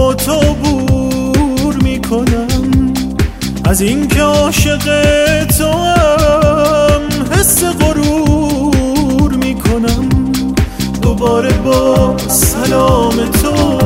با تو عبور میکنم، از این که عاشق تو هم حس غرور میکنم. دوباره با سلام تو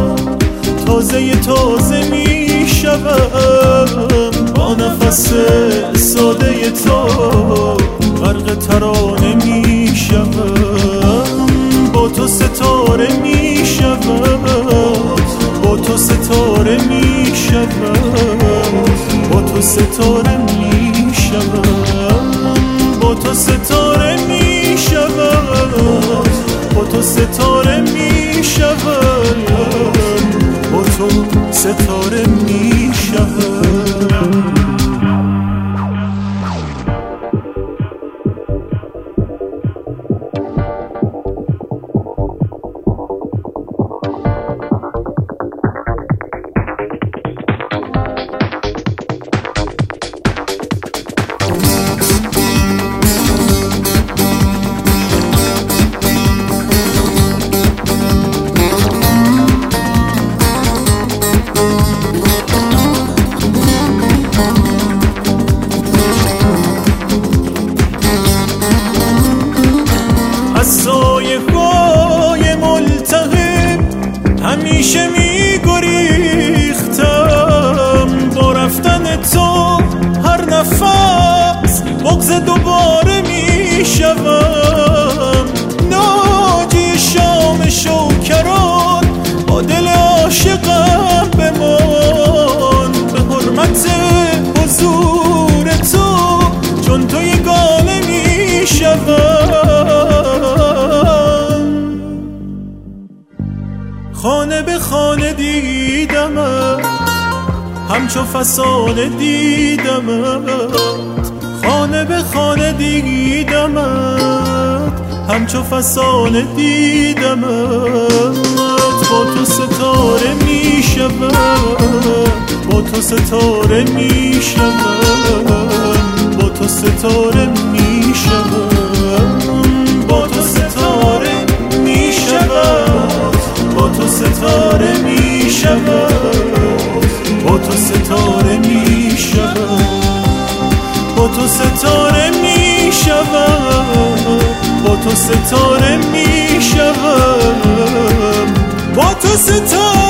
تازه میشوم، با نفس ساده تو غرق ترانه میشوم. با تو ستاره میشوم، با تو ستاره میشوم، با تو ستاره میشوم، با تو ستاره میشوم، با تو ستاره میشوم، با تو ستاره میشوم. از سایه‌های ملتهب همیشه میگریختم، با رفتن تو هر نفس بغض دوباره میشوم. ناجی شام شوکران با دل عاشقم بمان، به حرمت حضور تو چون تو یگانه میشوم. خانه به خانه دیدمت، همچو فسانه دیدمت. خانه به خانه دیدمت، همچو فسانه دیدمت. با تو ستاره میشوم، با تو ستاره میشوم، با تو ستاره میشوم، با تو ستاره میشوم، با تو ستاره میشوم، با تو ستاره میشوم، با تو ستاره میشوم، با تو ستاره میشوم، با تو ستاره